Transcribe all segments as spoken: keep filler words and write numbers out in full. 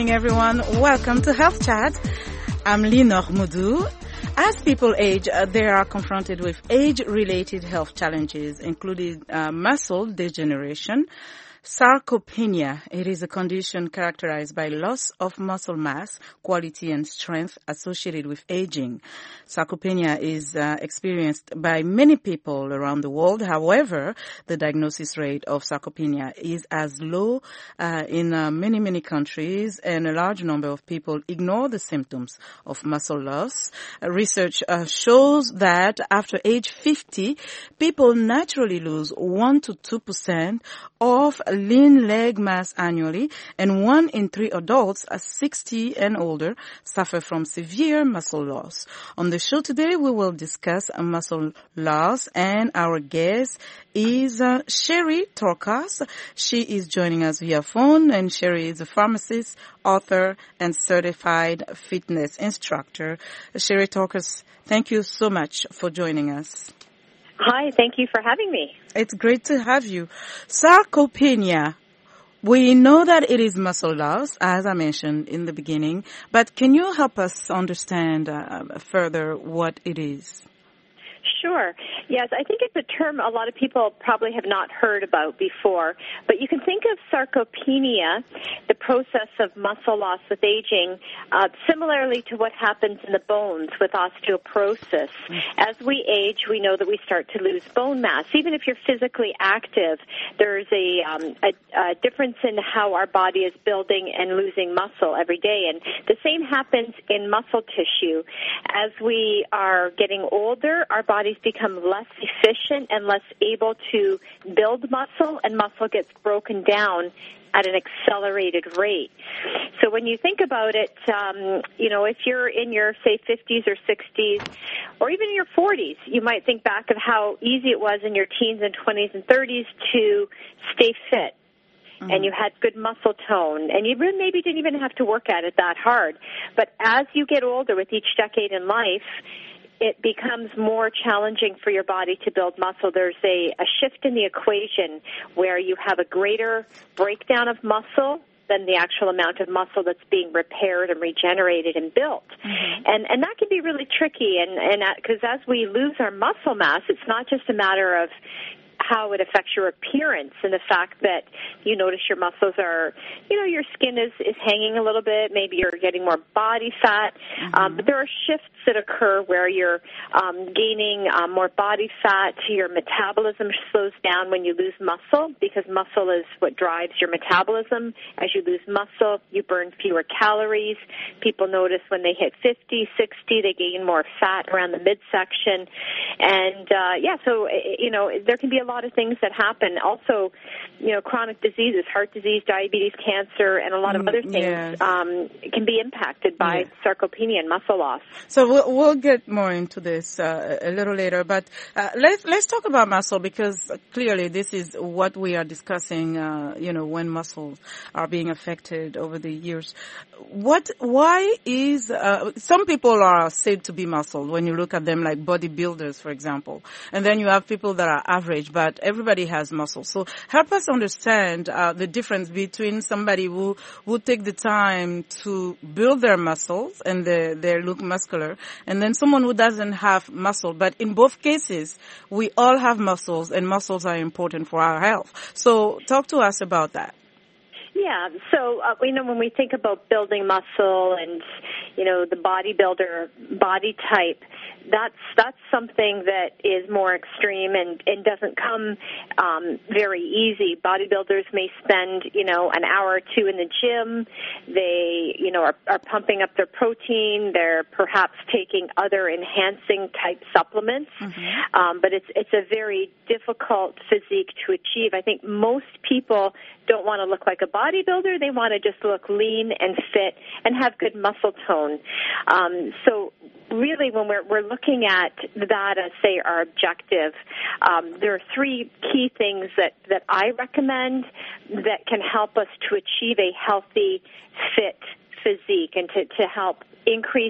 evening, everyone. Welcome to Health Chat. I'm Linor Moudou. As people age, uh, they are confronted with age-related health challenges, including uh, muscle degeneration, sarcopenia. It is a condition characterized by loss of muscle mass, quality, and strength associated with aging. Sarcopenia is uh, experienced by many people around the world. However, the diagnosis rate of sarcopenia is as low uh, in uh, many, many countries, and a large number of people ignore the symptoms of muscle loss. Uh, research uh, shows that after age fifty, people naturally lose one to two percent of lean leg mass annually, and one in three adults are sixty and older suffer from severe muscle loss. On the show today, we will discuss muscle loss, and our guest is uh, Sherry Torkas. She is joining us via phone, and Sherry is a pharmacist, author, and certified fitness instructor. Sherry Torkas, thank you so much for joining us. Hi, thank you for having me. It's great to have you. Sarcopenia. We know that it is muscle loss, as I mentioned in the beginning, but can you help us understand uh, further what it is? Sure. Yes, I think it's a term a lot of people probably have not heard about before, but you can think of sarcopenia, the process of muscle loss with aging, uh, similarly to what happens in the bones with osteoporosis. As we age, we know that we start to lose bone mass. Even if you're physically active, there's a, um, a, a difference in how our body is building and losing muscle every day, and the same happens in muscle tissue. As we are getting older, our bodies become less efficient and less able to build muscle, and muscle gets broken down at an accelerated rate. So when you think about it, um, you know, if you're in your, say, fifties or sixties, or even in your forties, you might think back of how easy it was in your teens and twenties and thirties to stay fit. Mm-hmm. And you had good muscle tone, and you maybe didn't even have to work at it that hard. But as you get older with each decade in life, it becomes more challenging for your body to build muscle. There's a, a shift in the equation where you have a greater breakdown of muscle than the actual amount of muscle that's being repaired and regenerated and built. Mm-hmm. And and that can be really tricky, and and because as we lose our muscle mass, it's not just a matter of how it affects your appearance and the fact that you notice your muscles are, you know, your skin is, is hanging a little bit, maybe you're getting more body fat, mm-hmm. um, but there are shifts that occur where you're um, gaining um, more body fat, your metabolism slows down when you lose muscle, because muscle is what drives your metabolism. As you lose muscle, you burn fewer calories. People notice when they hit fifty, sixty, they gain more fat around the midsection. And, uh, yeah, so, you know, there can be a lot of things that happen. Also, you know, chronic diseases, heart disease, diabetes, cancer, and a lot of other things yes. um, can be impacted by yes. sarcopenia and muscle loss. So we'll, we'll get more into this uh, a little later, but uh, let's let's talk about muscle, because clearly this is what we are discussing. Uh, you know, when muscles are being affected over the years, what why is uh, some people are said to be muscle when you look at them, like bodybuilders, for example, and then you have people that are average, but everybody has muscle. So help us understand uh, the difference between somebody who would take the time to build their muscles and they, they look muscular, and then someone who doesn't have muscle. But in both cases, we all have muscles, and muscles are important for our health. So talk to us about that. Yeah, so, uh, you know, when we think about building muscle and, you know, the bodybuilder body type, that's that's something that is more extreme and, and doesn't come um, very easy. Bodybuilders may spend, you know, an hour or two in the gym. They, you know, are, are pumping up their protein. They're perhaps taking other enhancing type supplements. Mm-hmm. Um, but it's it's a very difficult physique to achieve. I think most people don't want to look like a bodybuilder. They want to just look lean and fit and have good muscle tone. Um, so really, when we're, we're looking at that as, say, our objective, um, there are three key things that, that I recommend that can help us to achieve a healthy, fit physique and to, to help increase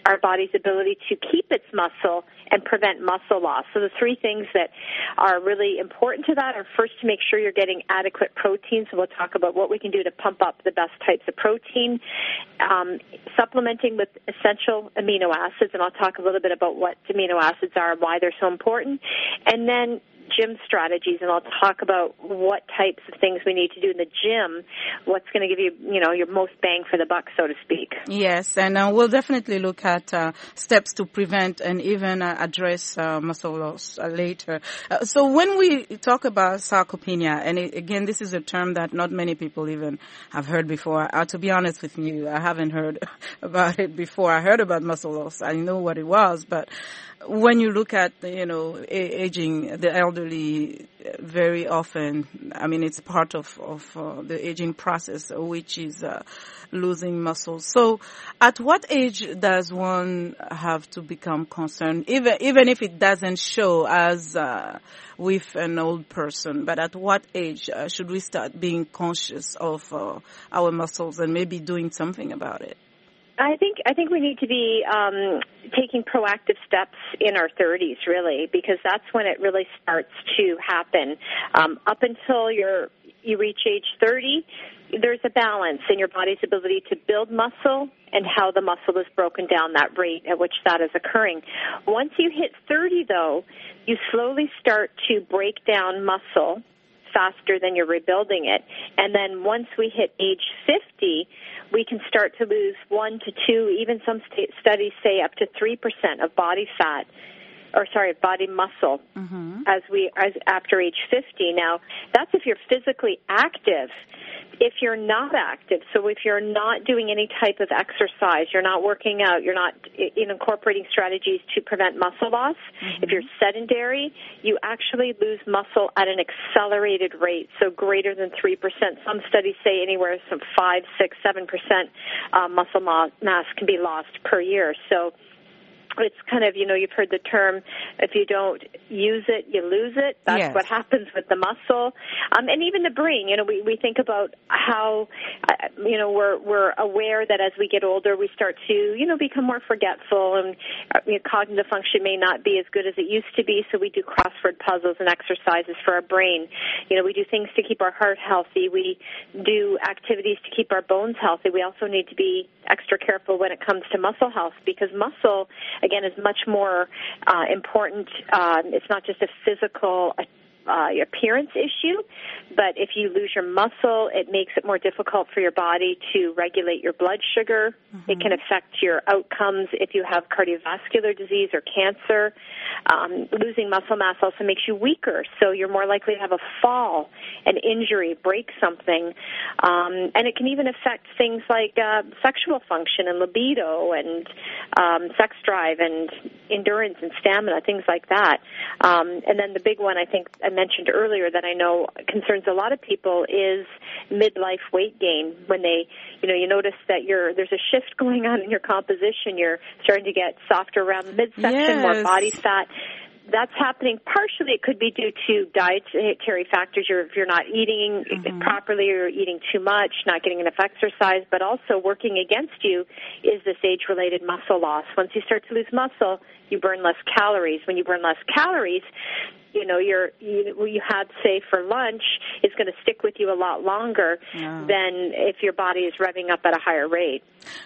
our body's ability to keep its muscle and prevent muscle loss. So the three things that are really important to that are, first, to make sure you're getting adequate protein. So we'll talk about what we can do to pump up the best types of protein, um, supplementing with essential amino acids, and I'll talk a little bit about what amino acids are and why they're so important, and then gym strategies, and I'll talk about what types of things we need to do in the gym, what's going to give you, you know, your most bang for the buck, so to speak. Yes, and uh, we'll definitely look at uh, steps to prevent and even uh, address uh, muscle loss uh, later. Uh, so when we talk about sarcopenia, and it, again, this is a term that not many people even have heard before. Uh, to be honest with you, I haven't heard about it before. I heard about muscle loss. I know what it was, but when you look at, you know, aging, the elderly, very often, I mean, it's part of, of uh, the aging process, which is uh, losing muscle. So at what age does one have to become concerned, even even if it doesn't show as uh, with an old person, but at what age uh, should we start being conscious of uh, our muscles and maybe doing something about it? I think I think we need to be um, taking proactive steps in our thirties, really, because that's when it really starts to happen. Um, up until you're, you reach age thirty, there's a balance in your body's ability to build muscle and how the muscle is broken down, that rate at which that is occurring. Once you hit thirty, though, you slowly start to break down muscle faster than you're rebuilding it. And then once we hit age fifty, we can start to lose one to two, even some st- studies say up to three percent of body fat, or sorry, body muscle, mm-hmm. as we as after age fifty. Now, that's if you're physically active. If you're not active, so if you're not doing any type of exercise, you're not working out, you're not in incorporating strategies to prevent muscle loss, mm-hmm. if you're sedentary, you actually lose muscle at an accelerated rate, so greater than three percent. Some studies say anywhere from five, six, seven percent uh, muscle mass can be lost per year. So it's kind of, you know, you've heard the term, if you don't use it, you lose it. That's yes. what happens with the muscle. Um, and even the brain, you know, we, we think about how, uh, you know, we're we're aware that as we get older, we start to, you know, become more forgetful, and uh, you know, cognitive function may not be as good as it used to be, so we do crossword puzzles and exercises for our brain. You know, we do things to keep our heart healthy. We do activities to keep our bones healthy. We also need to be extra careful when it comes to muscle health, because muscle, again, is much more uh, important. Uh, it's not just a physical uh, appearance issue, but if you lose your muscle, it makes it more difficult for your body to regulate your blood sugar. Mm-hmm. It can affect your outcomes if you have cardiovascular disease or cancer. Um, losing muscle mass also makes you weaker, so you're more likely to have a fall, an injury, break something. Um, and it can even affect things like uh, sexual function and libido and um, sex drive and endurance and stamina, things like that. Um, and then the big one I think I mentioned earlier that I know concerns a lot of people is midlife weight gain. When they, you know, you notice that you're, there's a shift going on in your composition. You're starting to get softer around the midsection, yes. more body fat. That's happening partially. It could be due to dietary factors. You're, if you're not eating mm-hmm. properly, or eating too much, not getting enough exercise, but also working against you is this age-related muscle loss. Once you start to lose muscle, you burn less calories. When you burn less calories, you know, your you, what you had, say, for lunch is going to stick with you a lot longer yeah. than if your body is revving up at a higher rate.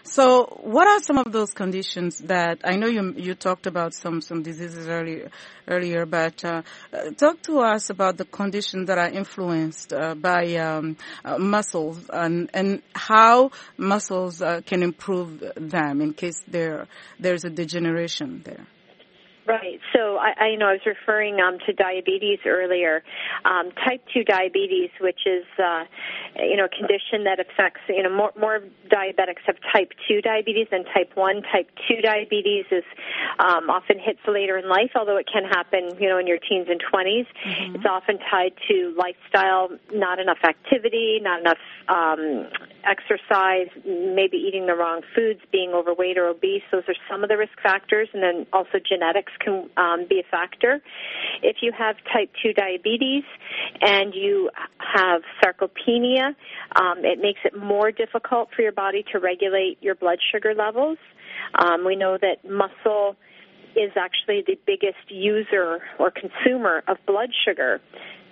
So what are some of those conditions that, I know you you talked about some, some diseases earlier, earlier but uh, talk to us about the conditions that are influenced uh, by um, uh, muscles and, and how muscles uh, can improve them in case there there's a degeneration there. Right. So I, I you know I was referring um, to diabetes earlier. Um, type two diabetes, which is uh, you know a condition that affects you know more more diabetics have type two diabetes than type one. Type two diabetes is um, often hits later in life, although it can happen you know in your teens and twenties. Mm-hmm. It's often tied to lifestyle, not enough activity, not enough um, exercise, maybe eating the wrong foods, being overweight or obese. Those are some of the risk factors, and then also genetics can um, be a factor. If you have type two diabetes and you have sarcopenia, um, it makes it more difficult for your body to regulate your blood sugar levels. Um, we know that muscle is actually the biggest user or consumer of blood sugar.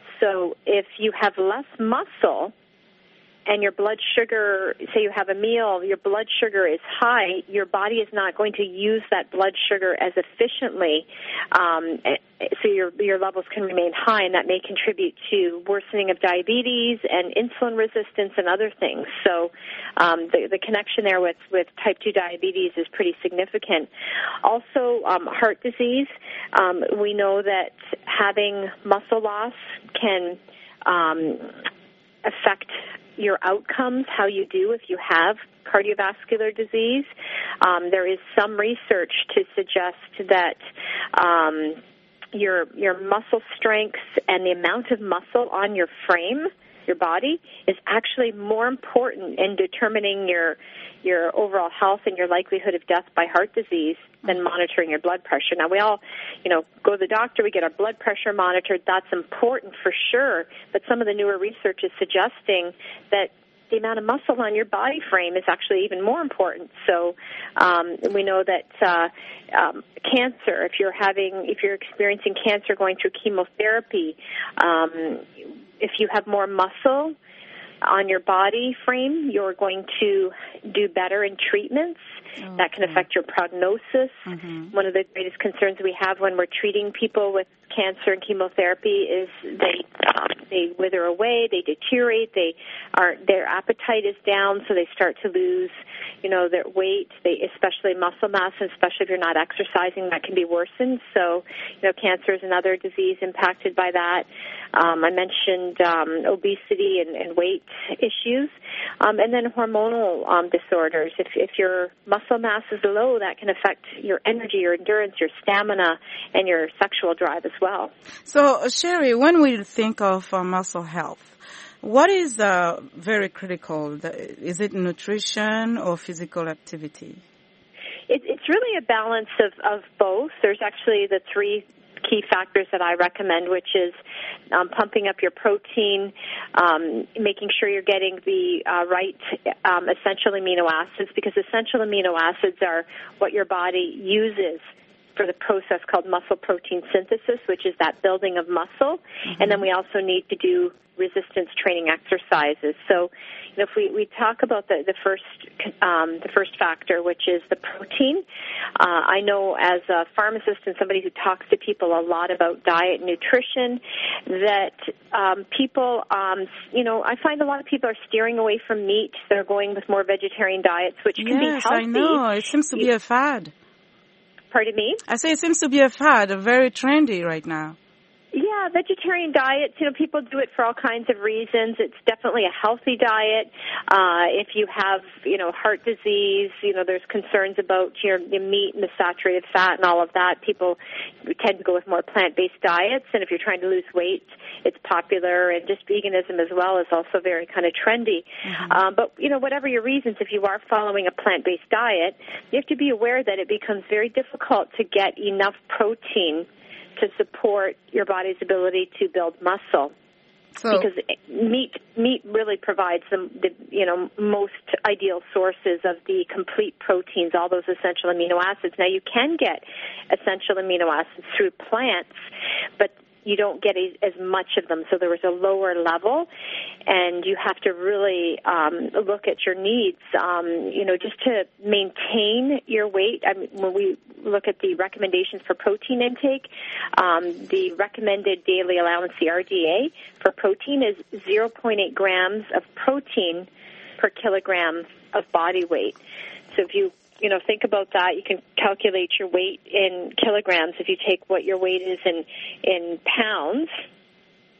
So if you have less muscle and your blood sugar, say you have a meal, your blood sugar is high, your body is not going to use that blood sugar as efficiently, um, so your your levels can remain high, and that may contribute to worsening of diabetes and insulin resistance and other things. So um, the, the connection there with, with type two diabetes is pretty significant. Also, um, heart disease. Um, we know that having muscle loss can um, affect your outcomes, how you do if you have cardiovascular disease. Um, there is some research to suggest that um, your your muscle strength and the amount of muscle on your frame, your body, is actually more important in determining your your overall health and your likelihood of death by heart disease than monitoring your blood pressure. Now, we all, you know, go to the doctor, we get our blood pressure monitored. That's important for sure, but some of the newer research is suggesting that the amount of muscle on your body frame is actually even more important. So um, we know that uh, um, cancer, if you're having, if you're experiencing cancer going through chemotherapy, um, if you have more muscle on your body frame, you're going to do better in treatments. Okay. That can affect your prognosis. Mm-hmm. One of the greatest concerns we have when we're treating people with cancer and chemotherapy is they um, they wither away, they deteriorate, they are their appetite is down, so they start to lose, you know, their weight, they especially muscle mass, and especially if you're not exercising, that can be worsened. So, you know, cancer is another disease impacted by that. Um, I mentioned um, obesity and, and weight issues, um, and then hormonal um, disorders. If, if your muscle mass is low, that can affect your energy, your endurance, your stamina, and your sexual drive as well. So, Sherry, when we think of uh, muscle health, what is uh, very critical? Is it nutrition or physical activity? It, it's really a balance of, of both. There's actually the three key factors that I recommend, which is um, pumping up your protein, um, making sure you're getting the uh, right um, essential amino acids, because essential amino acids are what your body uses for the process called muscle protein synthesis, which is that building of muscle. Mm-hmm. And then we also need to do resistance training exercises. So, you know, if we, we talk about the, the first um, the first factor, which is the protein, uh, I know as a pharmacist and somebody who talks to people a lot about diet and nutrition, that um, people, um, you know, I find a lot of people are steering away from meat. They're going with more vegetarian diets, which can yes, be healthy. I know. It seems to be a fad. Pardon me? I say it seems to be a fad, very trendy right now. Yeah, vegetarian diets, you know, people do it for all kinds of reasons. It's definitely a healthy diet. Uh, if you have, you know, heart disease, you know, there's concerns about your, your meat and the saturated fat and all of that. People tend to go with more plant-based diets. And if you're trying to lose weight, it's popular. And just veganism as well is also very kind of trendy. Mm-hmm. Um, but, you know, whatever your reasons, if you are following a plant-based diet, you have to be aware that it becomes very difficult to get enough protein to support your body's ability to build muscle, so, because meat meat really provides the, the you know most ideal sources of the complete proteins, all those essential amino acids. Now you can get essential amino acids through plants, but you don't get a, as much of them, so there was a lower level, and you have to really um, look at your needs, um, you know, just to maintain your weight. I mean, when we look at the recommendations for protein intake, um, the recommended daily allowance, the R D A, for protein is zero point eight grams of protein per kilogram of body weight. So if you You know, think about that. You can calculate your weight in kilograms. If you take what your weight is in in pounds,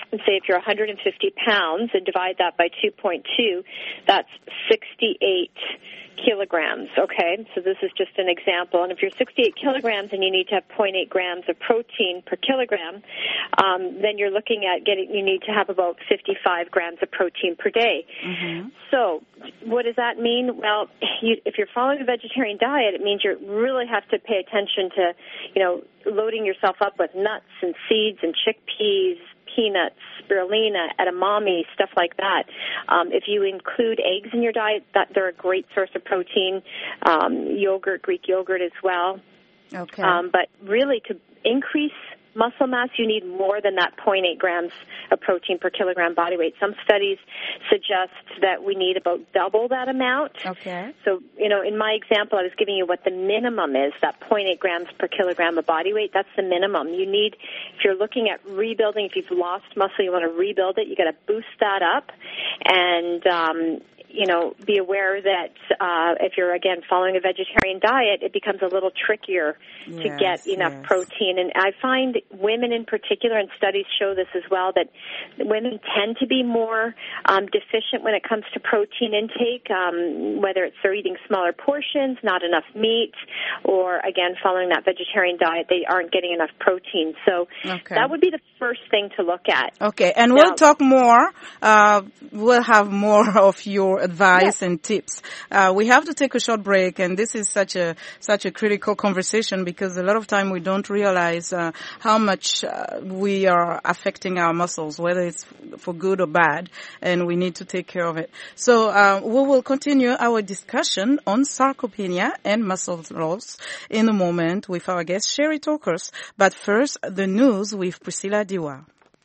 and say if you're one hundred fifty pounds and divide that by two point two, that's sixty-eight kilograms, okay? So this is just an example. And if you're sixty-eight kilograms and you need to have zero point eight grams of protein per kilogram, um, then you're looking at getting, you need to have about fifty-five grams of protein per day. Mm-hmm. So what does that mean? Well, you, if you're following a vegetarian diet, it means you really have to pay attention to, you know, loading yourself up with nuts and seeds and chickpeas, peanuts, spirulina, edamame, stuff like that. Um, if you include eggs in your diet, that they're a great source of protein. Um, yogurt, Greek yogurt as well. Okay. Um, but really, to increase muscle mass, you need more than that zero point eight grams of protein per kilogram body weight. Some studies suggest that we need about double that amount. Okay. So, you know, in my example, I was giving you what the minimum is, that zero point eight grams per kilogram of body weight. That's the minimum. You need, if you're looking at rebuilding, if you've lost muscle, you want to rebuild it, you got to boost that up. And, um, you know, be aware that uh, if you're, again, following a vegetarian diet, it becomes a little trickier yes, to get enough yes. protein. And I find women in particular, and studies show this as well, that women tend to be more um, deficient when it comes to protein intake, um, whether it's they're eating smaller portions, not enough meat, or, again, following that vegetarian diet, they aren't getting enough protein. So okay. that would be the first thing to look at. Okay, and now, we'll talk more. Uh, we'll have more of your advice yes. and tips. Uh, we have to take a short break, and this is such a such a critical conversation because a lot of time we don't realize uh, how much uh, we are affecting our muscles, whether it's for good or bad, and we need to take care of it. So uh, we will continue our discussion on sarcopenia and muscle loss in a moment with our guest Sherry Torkers. But first, the news with Priscilla Diwa.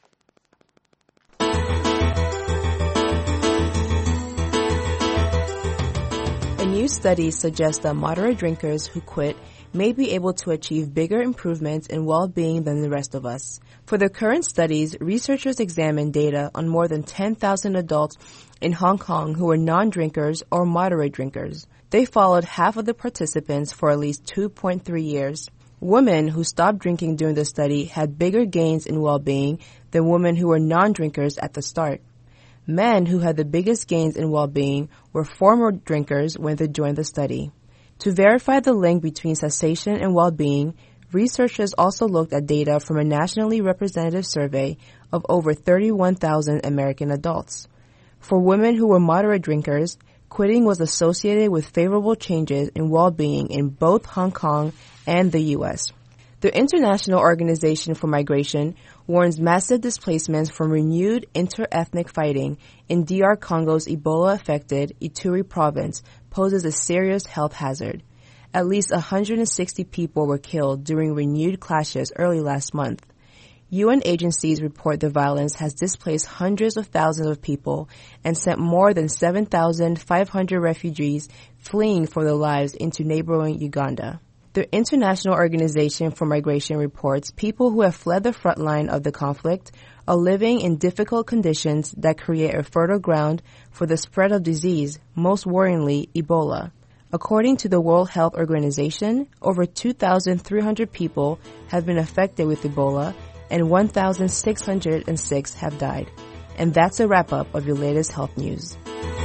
A new study suggests that moderate drinkers who quit may be able to achieve bigger improvements in well-being than the rest of us. For the current studies, researchers examined data on more than ten thousand adults in Hong Kong who were non-drinkers or moderate drinkers. They followed half of the participants for at least two point three years. Women who stopped drinking during the study had bigger gains in well-being than women who were non-drinkers at the start. Men who had the biggest gains in well-being were former drinkers when they joined the study. To verify the link between cessation and well-being, researchers also looked at data from a nationally representative survey of over thirty-one thousand American adults. For women who were moderate drinkers, quitting was associated with favorable changes in well-being in both Hong Kong and the U S. The International Organization for Migration warns massive displacements from renewed inter-ethnic fighting in D R Congo's Ebola-affected Ituri province poses a serious health hazard. At least one hundred sixty people were killed during renewed clashes early last month. U N agencies report the violence has displaced hundreds of thousands of people and sent more than seven thousand five hundred refugees fleeing for their lives into neighboring Uganda. The International Organization for Migration reports people who have fled the front line of the conflict are living in difficult conditions that create a fertile ground for the spread of disease, most worryingly Ebola. According to the World Health Organization, over two thousand three hundred people have been affected with Ebola and one thousand six hundred six have died. And that's a wrap-up of your latest health news.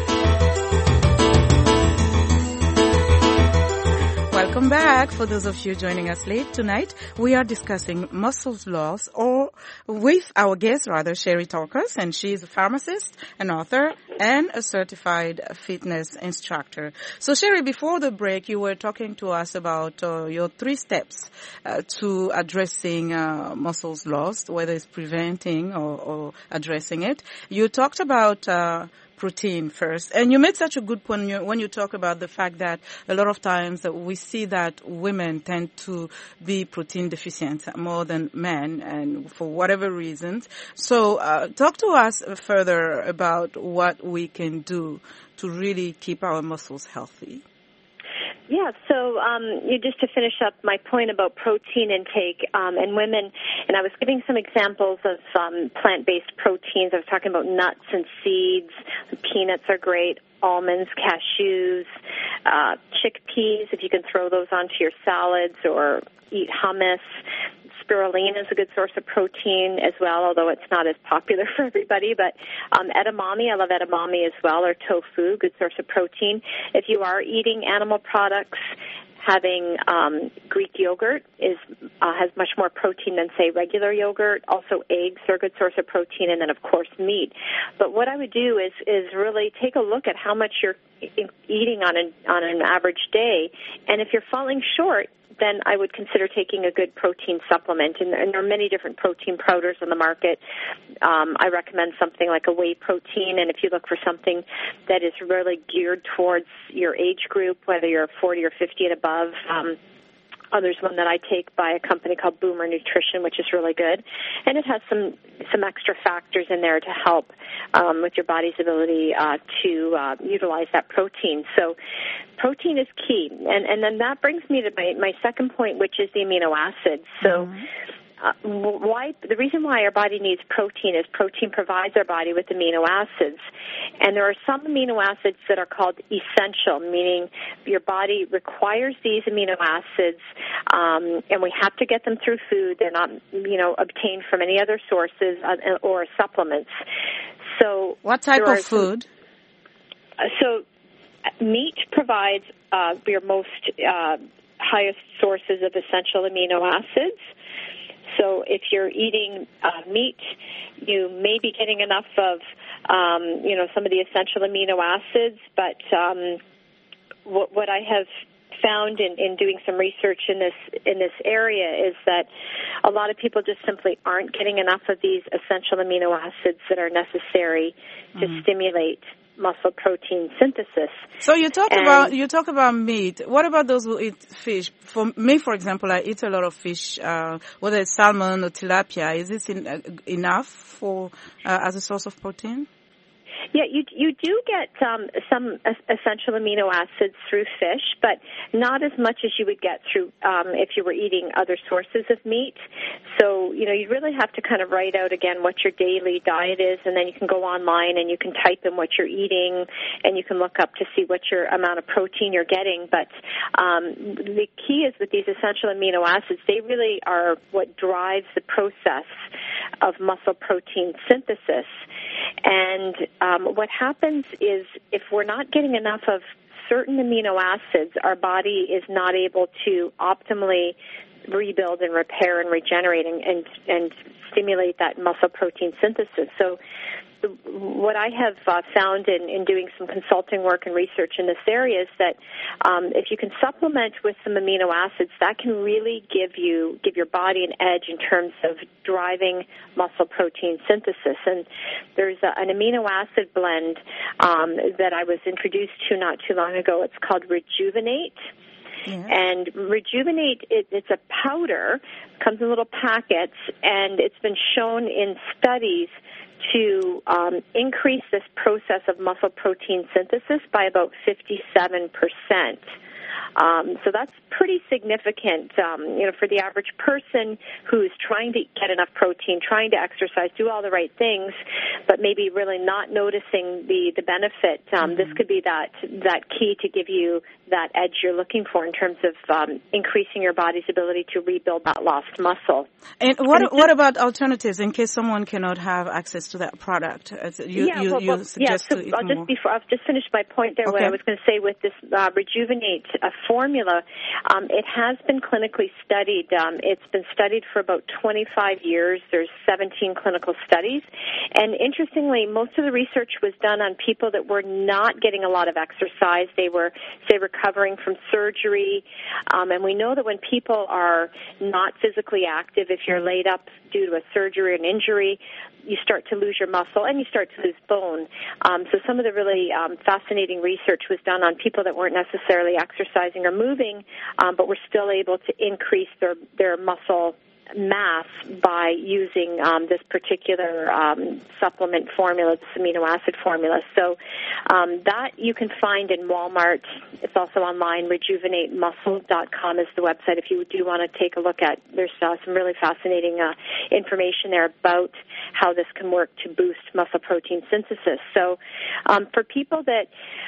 Welcome back. For those of you joining us late tonight, we are discussing muscle loss or with our guest, rather, Sherry Torkers, and she is a pharmacist, an author, and a certified fitness instructor. So, Sherry, before the break, you were talking to us about uh, your three steps uh, to addressing uh, muscles loss, whether it's preventing or, or addressing it. You talked about uh, protein first. And you made such a good point when you, when you talk about the fact that a lot of times we see that women tend to be protein deficient more than men, and for whatever reasons. So uh, talk to us further about what we can do to really keep our muscles healthy. Yeah, so um, you, just to finish up my point about protein intake um, and women, and I was giving some examples of um, plant-based proteins. I was talking about nuts and seeds. Peanuts are great. Almonds, cashews, uh, chickpeas, if you can throw those onto your salads or eat hummus. spirulina is a good source of protein as well, although it's not as popular for everybody. But um, edamame, I love edamame as well, or tofu, good source of protein. If you are eating animal products, having um, Greek yogurt is uh, has much more protein than, say, regular yogurt. Also, eggs are a good source of protein, and then, of course, meat. But what I would do is is really take a look at how much you're eating on an on an average day, and if you're falling short, then I would consider taking a good protein supplement. And, and there are many different protein powders on the market. Um, I recommend something like a whey protein, and if you look for something that is really geared towards your age group, whether you're forty or fifty and above, um, Oh, there's one that I take by a company called Boomer Nutrition, which is really good, and it has some some extra factors in there to help um, with your body's ability uh, to uh, utilize that protein. So protein is key, and and then that brings me to my, my second point, which is the amino acids. So. Mm-hmm. Uh, why the reason why our body needs protein is protein provides our body with amino acids, and there are some amino acids that are called essential, meaning your body requires these amino acids, um, and we have to get them through food. They're not, you know, obtained from any other sources uh, or supplements. So, what type of food? Some, uh, so, meat provides uh, your most uh, highest sources of essential amino acids. So if you're eating uh, meat, you may be getting enough of, um, you know, some of the essential amino acids. But um, what, what I have found in, in doing some research in this in this area is that a lot of people just simply aren't getting enough of these essential amino acids that are necessary to mm. stimulate muscle protein synthesis. So you talk and about you talk about meat. What about those who eat fish? For me, for example, I eat a lot of fish, uh, whether it's salmon or tilapia. Is this in, uh, enough for uh, as a source of protein? Yeah, you you do get um, some essential amino acids through fish, but not as much as you would get through um, if you were eating other sources of meat. So, you know, you really have to kind of write out, again, what your daily diet is, and then you can go online and you can type in what you're eating, and you can look up to see what your amount of protein you're getting. But um, the key is with these essential amino acids, they really are what drives the process of muscle protein synthesis. And um, what happens is if we're not getting enough of certain amino acids, our body is not able to optimally rebuild and repair and regenerate and, and, and stimulate that muscle protein synthesis. So what I have uh, found in, in doing some consulting work and research in this area is that um, if you can supplement with some amino acids, that can really give you give your body an edge in terms of driving muscle protein synthesis. And there's a, an amino acid blend um, that I was introduced to not too long ago. It's called Rejuvenate. Yeah. And Rejuvenate, it, it's a powder, comes in little packets, and it's been shown in studies to um, increase this process of muscle protein synthesis by about fifty-seven percent. Um, so that's pretty significant, um, you know, for the average person who's trying to get enough protein, trying to exercise, do all the right things, but maybe really not noticing the, the benefit. Um, mm-hmm. This could be that that key to give you that edge you're looking for in terms of um, increasing your body's ability to rebuild that lost muscle. And what and what about alternatives in case someone cannot have access to that product? You, yeah, you, well, you well, suggest yeah. So to eat I'll more. just before I'll just finish my point there. Okay. What I was going to say with this uh, Rejuvenate uh, formula, um, it has been clinically studied. Um, it's been studied for about twenty-five years. There's seventeen clinical studies, and interestingly, most of the research was done on people that were not getting a lot of exercise. They were, say, recovering from surgery, um, and we know that when people are not physically active, if you're laid up due to a surgery or an injury, you start to lose your muscle and you start to lose bone. Um, so some of the really um, fascinating research was done on people that weren't necessarily exercising or moving, um, but were still able to increase their, their muscle mass by using um, this particular um, supplement formula, this amino acid formula. So um, that you can find in Walmart. It's also online. rejuvenate muscle dot com is the website if you do want to take a look at. There's uh, some really fascinating uh, information there about how this can work to boost muscle protein synthesis. So um, for people that,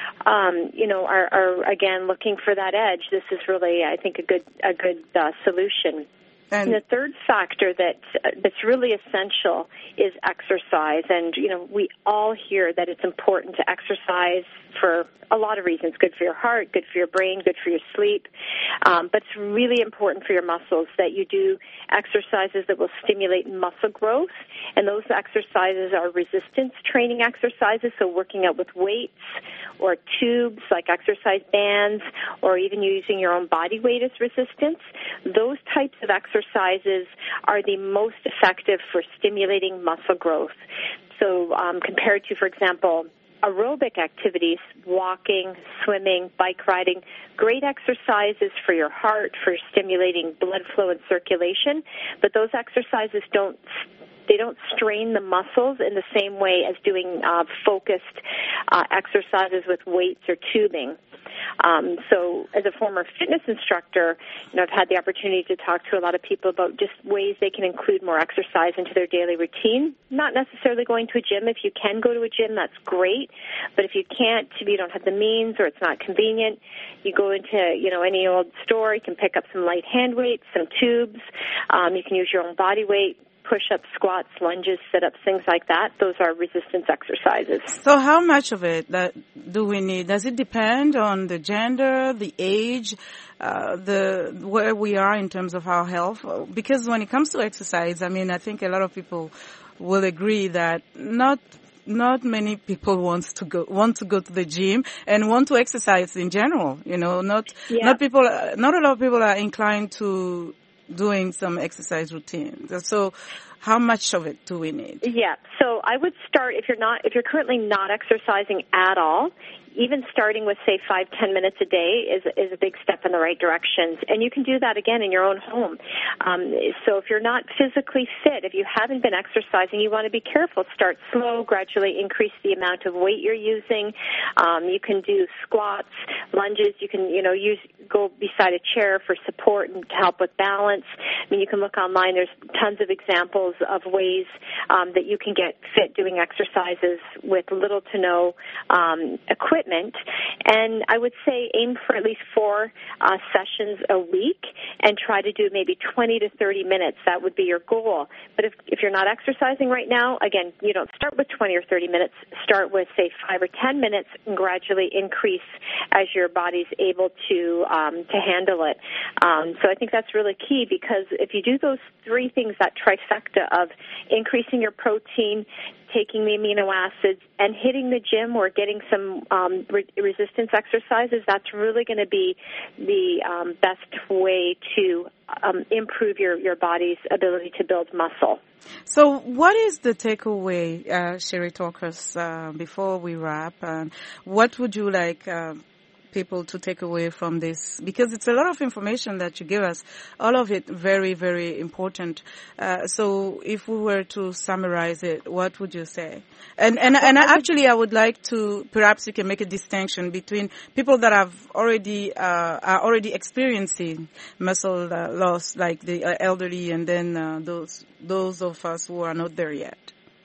um, you know, are, are, again, looking for that edge, this is really, I think, a good, a good uh, solution. And, and the third factor that uh, that's really essential is exercise. And, you know, we all hear that it's important to exercise for a lot of reasons. Good for your heart, good for your brain, good for your sleep. Um, but it's really important for your muscles that you do exercises that will stimulate muscle growth. And those exercises are resistance training exercises, so working out with weights or tubes like exercise bands, or even using your own body weight as resistance. Those types of exercises are the most effective for stimulating muscle growth. So um, compared to, for example, aerobic activities, walking, swimming, bike riding, great exercises for your heart, for stimulating blood flow and circulation, but those exercises don't They don't strain the muscles in the same way as doing uh, focused uh, exercises with weights or tubing. Um, so as a former fitness instructor, you know, I've had the opportunity to talk to a lot of people about just ways they can include more exercise into their daily routine. Not necessarily going to a gym. If you can go to a gym, that's great. But if you can't, if you don't have the means or it's not convenient, you go into, you know, any old store. You can pick up some light hand weights, some tubes. Um, you can use your own body weight. Push-ups, squats, lunges, sit-ups, things like that. Those are resistance exercises. So how much of it that do we need? Does it depend on the gender, the age, uh, the where we are in terms of our health? Because when it comes to exercise, I mean, I think a lot of people will agree that not not many people wants to go want to go to the gym and want to exercise in general. You know, not yeah. not people, not a lot of people are inclined to doing some exercise routines. So how much of it do we need? Yeah, so I would start, if you're not, if you're currently not exercising at all, even starting with, say, five, ten minutes a day is is a big step in the right direction. And you can do that, again, in your own home. Um, so if you're not physically fit, if you haven't been exercising, you want to be careful. Start slow, gradually increase the amount of weight you're using. Um, you can do squats, lunges. You can, you know, use go beside a chair for support and to help with balance. I mean, you can look online. There's tons of examples of ways um, that you can get fit doing exercises with little to no um, equipment. And I would say aim for at least four uh, sessions a week and try to do maybe twenty to thirty minutes. That would be your goal. But if, if you're not exercising right now, again, you don't start with twenty or thirty minutes. Start with, say, five or ten minutes and gradually increase as your body's able to um, to handle it. Um, so I think that's really key, because if you do those three things, that trifecta of increasing your protein, taking the amino acids, and hitting the gym or getting some um, re- resistance exercises, that's really going to be the um, best way to um, improve your, your body's ability to build muscle. So what is the takeaway, uh, Sherry Talkers, uh, before we wrap? Um, what would you like uh, people to take away from this? Because it's a lot of information that you give us, all of it very, very important. Uh, so if we were to summarize it, what would you say? And and and actually, I would like to, perhaps you can make a distinction between people that have already uh, are already experiencing muscle uh, loss, like the uh, elderly, and then uh, those those of us who are not there yet.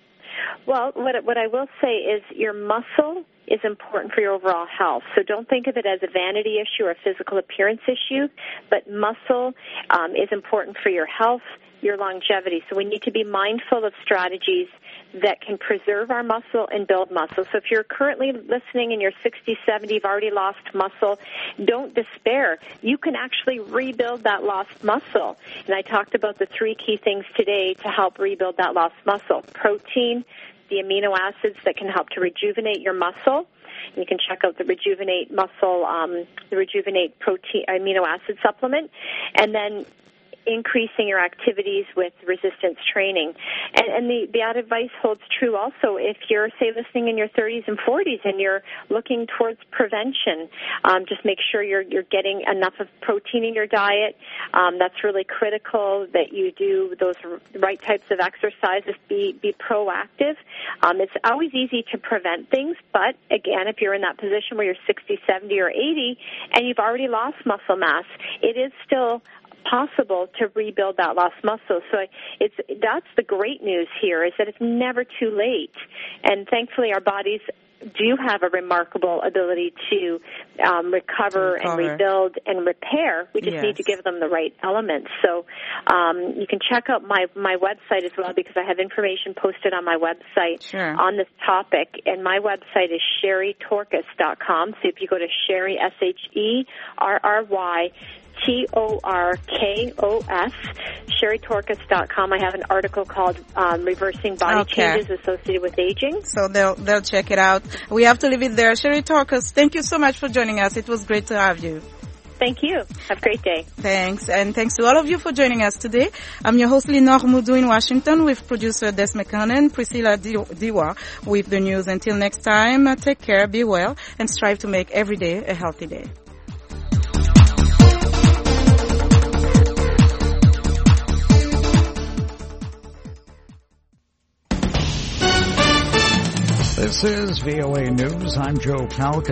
Well, what what I will say is your muscle is important for your overall health. So don't think of it as a vanity issue or a physical appearance issue, but muscle um, is important for your health, your longevity. So we need to be mindful of strategies that can preserve our muscle and build muscle. So if you're currently listening and you're sixty, seventy, you've already lost muscle, don't despair. You can actually rebuild that lost muscle. And I talked about the three key things today to help rebuild that lost muscle: protein, the amino acids that can help to rejuvenate your muscle. You can check out the Rejuvenate Muscle, um, the Rejuvenate Protein Amino Acid Supplement, and then increasing your activities with resistance training. And, and the, the advice holds true also if you're, say, listening in your thirties and forties and you're looking towards prevention. Um, just make sure you're, you're getting enough of protein in your diet. Um, that's really critical, that you do those right types of exercises, be, be proactive. Um, it's always easy to prevent things, but, again, if you're in that position where you're sixty, seventy, or eighty and you've already lost muscle mass, it is still possible to rebuild that lost muscle. So it's that's the great news here, is that it's never too late. And thankfully our bodies do have a remarkable ability to um, recover, recover and rebuild and repair. We just yes. need to give them the right elements. So um, you can check out my, my website as well, because I have information posted on my website sure. on this topic. And my website is Sherry Torkes dot com. So if you go to Sherry, S H E R R Y, T O R K O S, Sherry Torkes dot com. I have an article called um, Reversing Body okay. Changes Associated with Aging. So they'll they'll check it out. We have to leave it there. Sherry Torkes, thank you so much for joining us. It was great to have you. Thank you. Have a great day. Thanks. And thanks to all of you for joining us today. I'm your host, Lenore Moudou in Washington, with producer Des McCannon, Priscilla Diwa with the news. Until next time, take care, be well, and strive to make every day a healthy day. This is V O A News. I'm Joe Palca.